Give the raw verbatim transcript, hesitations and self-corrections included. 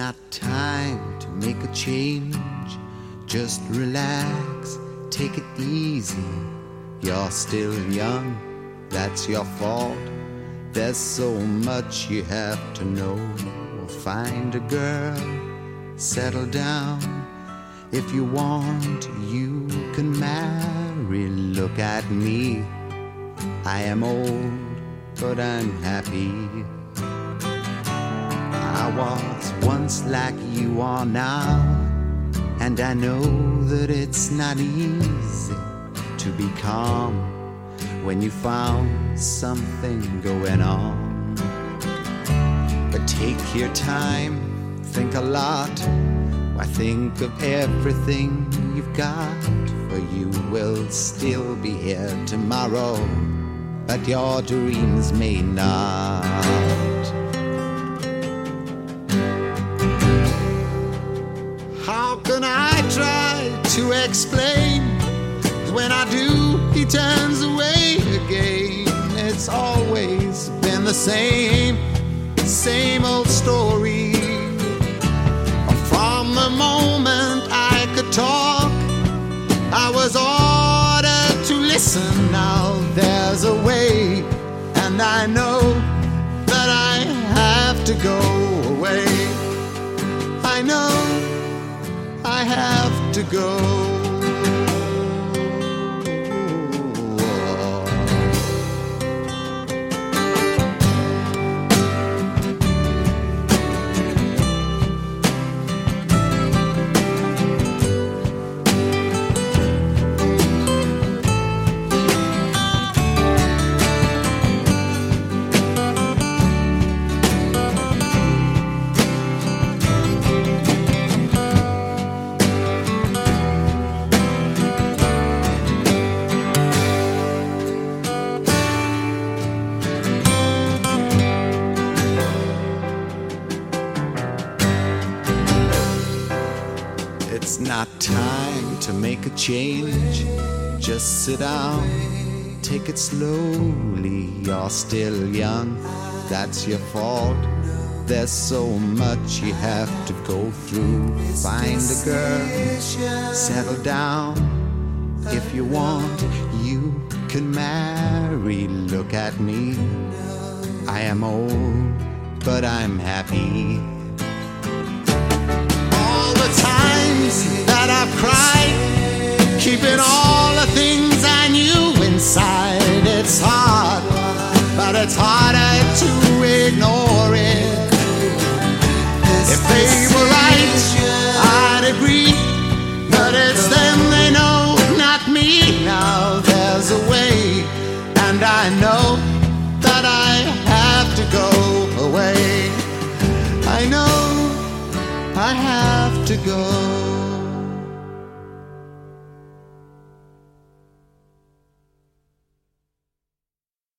not time to make a change. Just relax, take it easy. You're still young, that's your fault. There's so much you have to know. Find a girl, settle down. If you want, you can marry. Look at me, I am old, but I'm happy. I was once like you are now, and I know that it's not easy to be calm when you found something going on. But take your time, think a lot. Why, think of everything you've got, for you will still be here tomorrow, but your dreams may not. How can I try to explain? 'Cause when I do, he turns away again. It's always been the same, same old story. From the moment I could talk, I was ordered to listen. Now there's a way, and I know that I have to go away. I know I have to go. It's not time to make a change. Just sit down, take it slowly. You're still young, that's your fault. There's so much you have to go through. Find a girl, settle down. If you want, you can marry. Look at me, I am old, but I'm happy. That I've cried, keeping all the things I knew inside. It's hard, but it's harder to ignore it. If they were right, I'd agree, but it's them they know, not me. Now there's a way, and I know that I have to go away. I know I have to go.